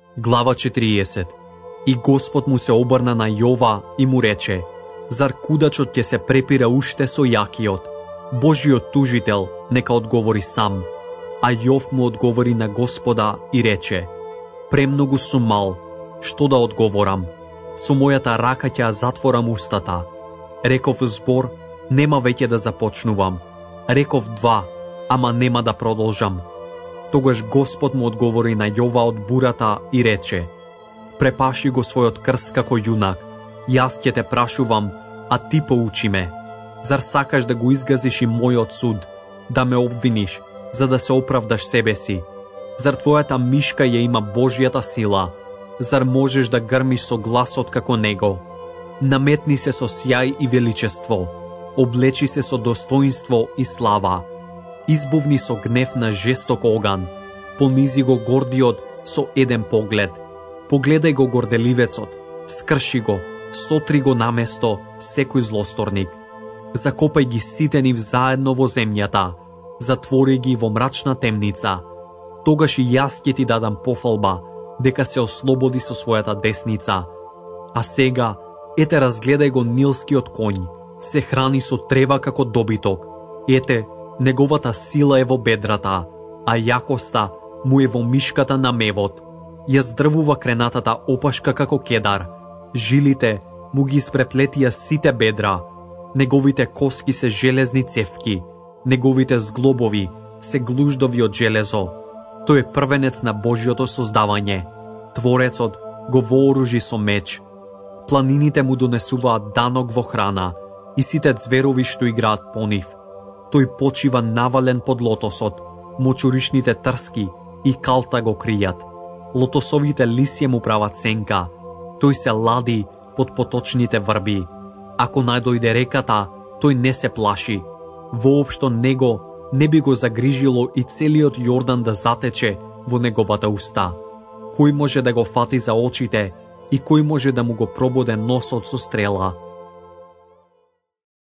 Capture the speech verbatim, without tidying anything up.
Глава четириесет. И Господ му се обрна на Јова и му рече: Зар кудачот ќе се препира уште со јакиот? Божиот тужител нека одговори сам. А Јов му одговори на Господа и рече: Премногу сум мал, што да одговорам? Со мојата рака ќе ја затворам устата. Реков збор, нема веќе да започнувам. Реков два, ама нема да продолжам. Тогаш Господ му одговори на Јова од бурата и рече: Препаши го својот крст како јунак. Јас ќе те прашувам, а ти поучи ме. Зар сакаш да го изгазиш и мојот суд, да ме обвиниш, за да се оправдаш себе си? Зар твојата мишка ја има Божјата сила? Зар можеш да грмиш со гласот како него? Наметни се со сјај и величество, облечи се со достоинство и слава. Избувни со гнев на жесток оган, понизи го гордиот со еден поглед. Погледај го горделивецот, скрши го, сотри го на место секој злосторник. Закопај ги сите нив заедно во земјата, затвори ги во мрачна темница. Тогаш и јас ќе ти дадам пофалба, дека се ослободи со својата десница. А сега, ете разгледај го нилскиот конј, се храни со трева како добиток. Ете, неговата сила е во бедрата, а јакоста му е во мишката на мевот. Ја здрвува кренатата опашка како кедар, жилите му ги испреплетија сите бедра, неговите коски се железни цевки, неговите зглобови се глуждови од железо. Тој е првенец на Божјото создавање. Творецот го вооружи со меч. Планините му донесуваат данок во храна и сите зверови што играат по нив. Тој почива навален под лотосот, мочуришните трски и калта го кријат. Лотосовите лисје му прават сенка. Тој се лади под поточните врби. Ако најдојде реката, тој не се плаши. Воопшто него не би го загрижило и целиот Јордан да затече во неговата уста. Кој може да го фати за очите и кој може да му го прободе носот со стрела?